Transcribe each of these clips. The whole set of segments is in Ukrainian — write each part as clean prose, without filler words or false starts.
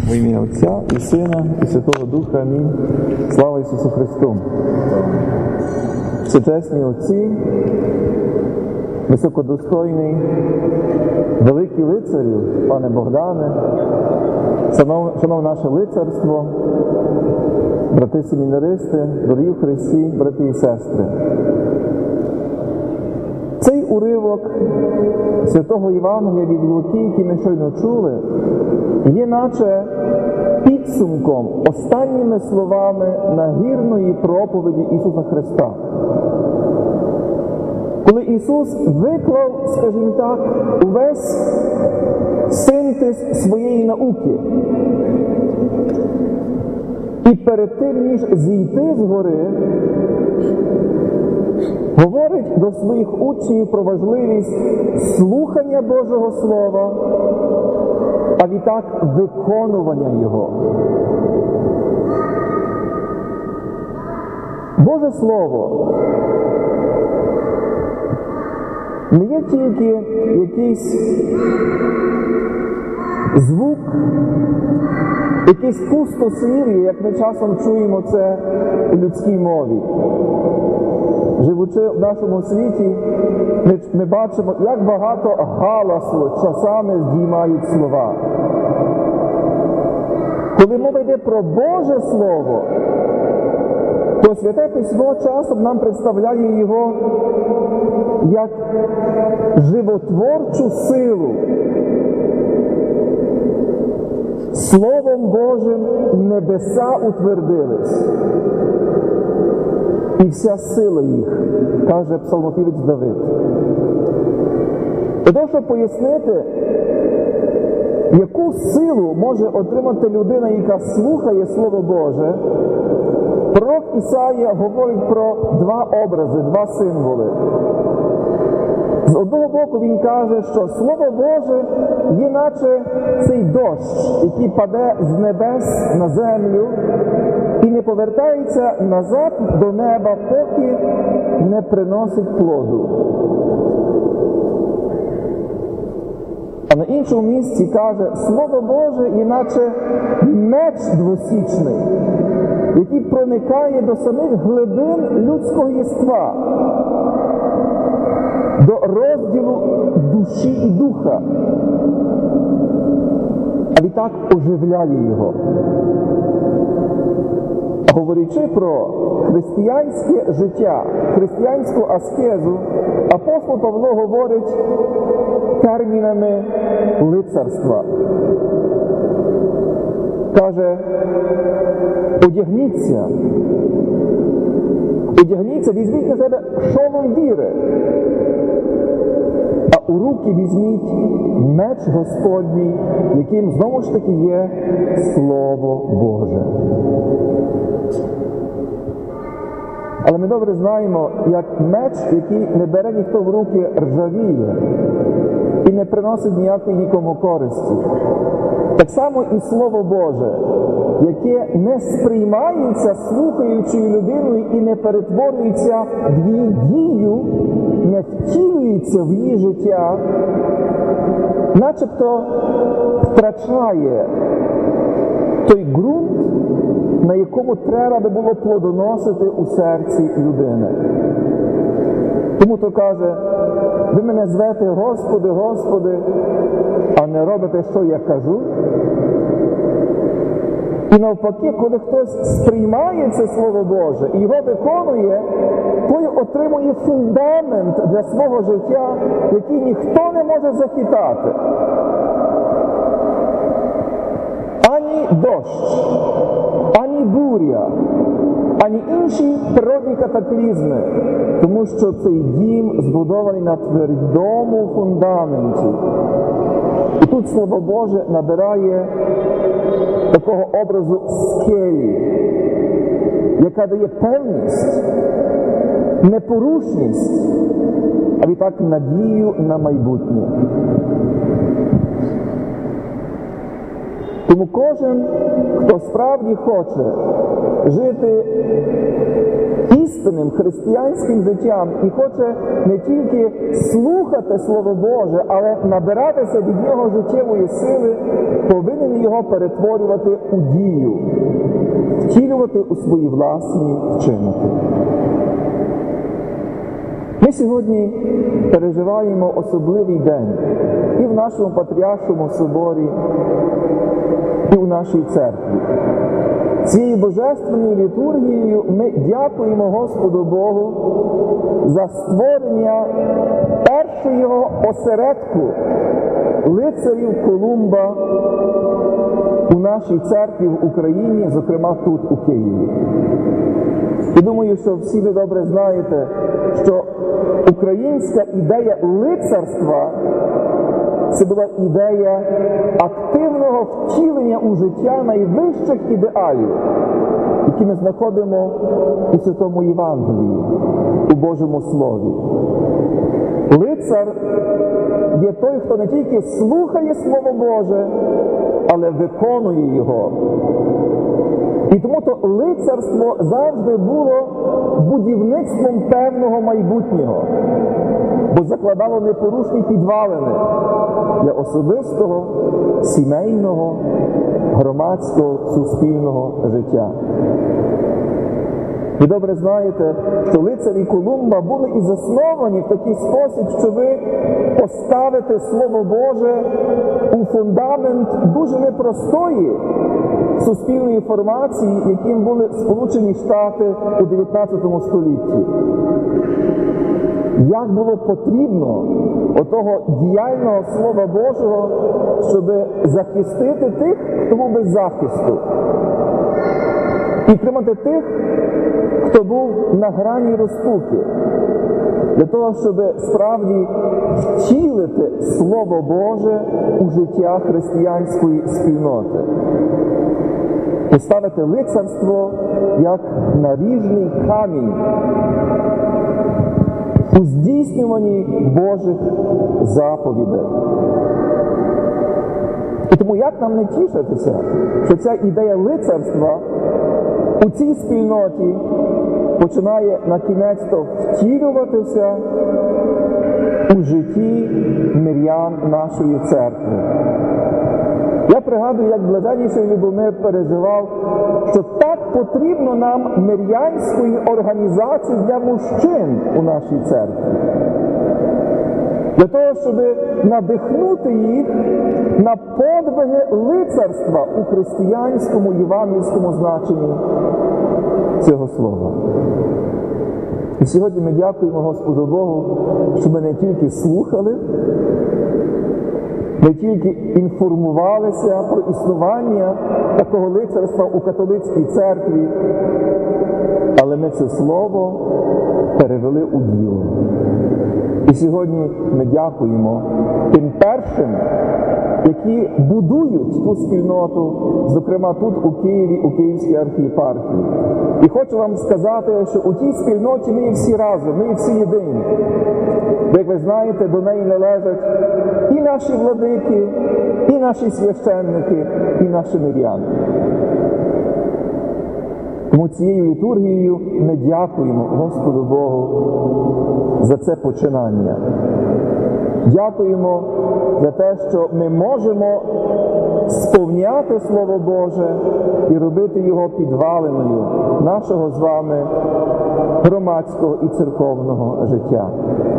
Во ім'я Отця і Сина, і Святого Духа. Амінь. Слава Ісусу Христу! Всечесні Отці, високодостойний, великий лицарю, пане Богдане, шановне наше лицарство, брати семінаристи, дорогі в Христі, брати і сестри. Цей уривок Святого Євангелія від Луки, який ми щойно чули, є наче підсумком, останніми словами нагірної проповіді Ісуса Христа. Коли Ісус виклав, скажімо так, увесь синтез своєї науки, і перед тим, ніж зійти з гори, говорить до своїх учнів про важливість слухання Божого Слова, а відтак виконування Його. Боже Слово не є тільки якийсь звук, якийсь пустослів'я, як ми часом чуємо це у людській мові. Живучи в нашому світі, ми бачимо, як багато галасу часами здіймають слова. Коли мова йде про Боже Слово, то Святе Письмо часом нам представляє його як животворчу силу. Словом Божим небеса утвердились, і вся сила їх, каже псалмопівець Давид. Для того, щоб пояснити, яку силу може отримати людина, яка слухає Слово Боже, пророк Ісая говорить про два образи, два символи. З одного боку він каже, що Слово Боже є наче цей дощ, який паде з небес на землю і не повертається назад до неба, поки не приносить плоду. А на іншому місці каже, Слово Боже є наче меч двосічний, який проникає до самих глибин людського єства, до розділу душі і духа, а відтак оживляє його. Говорячи про християнське життя, християнську аскезу, апостол Павло говорить термінами лицарства. Каже, одягніться, візьміть на себе шолом віри, а у руки візьміть меч Господній, яким знову ж таки є Слово Боже. Але ми добре знаємо, як меч, який не бере ніхто в руки, ржавіє і не приносить ніякої нікому користі. Так само і Слово Боже, яке не сприймається слухаючою людиною і не перетворюється в її дію, не втілюється в її життя, начебто втрачає той ґрунт, на якому треба би було плодоносити у серці людини. Тому то каже, ви мене звете Господи, Господи, а не робите, що я кажу. І навпаки, коли хтось сприймає це Слово Боже і його виконує, той отримує фундамент для свого життя, який ніхто не може захитати. Ані дощ, ані буря, ані інші природні катаклізми, тому що цей дім збудований на твердому фундаменті. І тут Слово Боже набирає такого образу скелі, яка дає певність, непорушність, а відтак надію на майбутнє. Тому кожен, хто справді хоче жити істинним християнським життям і хоче не тільки слухати Слово Боже, але набиратися від нього життєвої сили, повинен його перетворювати у дію, втілювати у свої власні вчинки. Ми сьогодні переживаємо особливий день і в нашому Патріаршому соборі, і в нашій церкві. Цією божественною літургією ми дякуємо Господу Богу за створення першого осередку лицарів Колумба у нашій церкві в Україні, зокрема тут, у Києві. І думаю, що всі ви добре знаєте, що українська ідея лицарства – це була ідея активного втілення у життя найвищих ідеалів, які ми знаходимо у Святому Євангелії, у Божому Слові. Лицар є той, хто не тільки слухає Слово Боже, але виконує його. І тому то лицарство завжди було будівництвом певного майбутнього, бо закладало непорушні підвалини для особистого, сімейного, громадського, суспільного життя. Ви добре знаєте, що лицарі Колумба були і засновані в такий спосіб, щоб поставити Слово Боже у фундамент дуже непростої суспільної формації, яким були Сполучені Штати у 19 столітті. Як було потрібно отого діяльного Слова Божого, щоб захистити тих, хто був без захисту, і тримати тих, хто був на грані розпуки, для того, щоб справді втілити Слово Боже у життя християнської спільноти. Поставити лицарство як наріжний камінь у здійснюванні Божих заповідей. І тому як нам не тішитися, що ця ідея лицарства у цій спільноті починає на кінець-то втілюватися у житті мирян нашої церкви. Я пригадую, як блаженніший Любомир переживав, що так потрібно нам мирянської організації для мужчин у нашій церкві. Для того, щоб надихнути їх на подвиги лицарства у християнському, євангельському значенні цього слова. І сьогодні ми дякуємо Господу Богу, що ми не тільки слухали, не тільки інформувалися про існування такого лицарства у католицькій церкві, але ми це слово перевели у діло. І сьогодні ми дякуємо тим першим, які будують ту спільноту, зокрема тут у Києві, у Київській архієпархії. І хочу вам сказати, що у тій спільноті ми є всі разом, ми є всі єдині. Бо, як ви знаєте, до неї належать і наші владики, і наші священники, і наші миряни. Тому цією літургією ми дякуємо Господу Богу за це починання. Дякуємо за те, що ми можемо сповняти Слово Боже і робити його підвалиною нашого з вами громадського і церковного життя.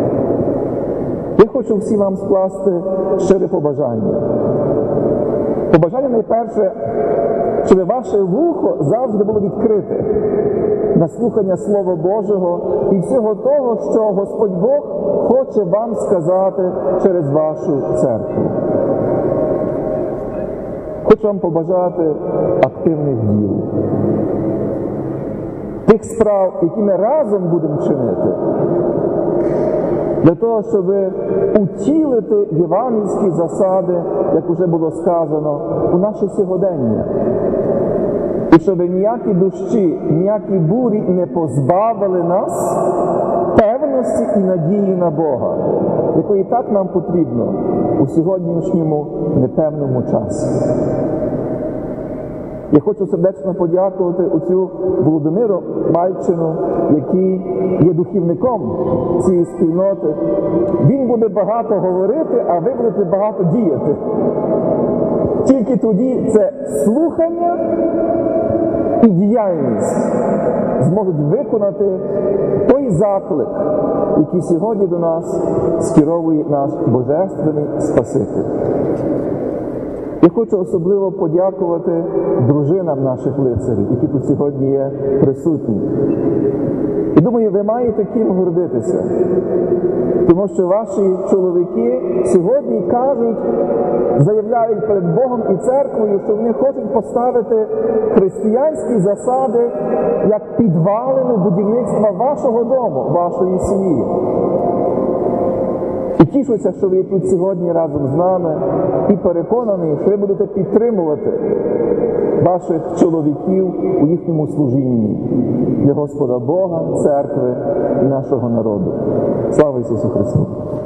Я хочу всім вам скласти щире побажання. Побажання найперше, щоб ваше вухо завжди було відкрите на слухання Слова Божого і всього того, що Господь Бог хоче вам сказати через вашу церкву. Хочу вам побажати активних діл. Тих справ, які ми разом будемо чинити, для того, щоб утілити євангельські засади, як вже було сказано, у наше сьогодення. І щоб ніякі дощі, ніякі бурі не позбавили нас певності і надії на Бога, якої так нам потрібно у сьогоднішньому непевному часі. Я хочу сердечно подякувати оцю Володимиру Мальчину, який є духівником цієї спільноти. Він буде багато говорити, а ви будете багато діяти. Тільки тоді це слухання і діяльність зможуть виконати той заклик, який сьогодні до нас скеровує наш Божественний Спаситель. Я хочу особливо подякувати дружинам наших лицарів, які тут сьогодні є присутні. І думаю, ви маєте ким гордитися, тому що ваші чоловіки сьогодні кажуть, заявляють перед Богом і церквою, що вони хочуть поставити християнські засади як підвалину будівництва вашого дому, вашої сім'ї. І тішуся, що ви тут сьогодні разом з нами, і переконаний, що ви будете підтримувати ваших чоловіків у їхньому служінні для Господа Бога, церкви і нашого народу. Слава Ісусу Христу!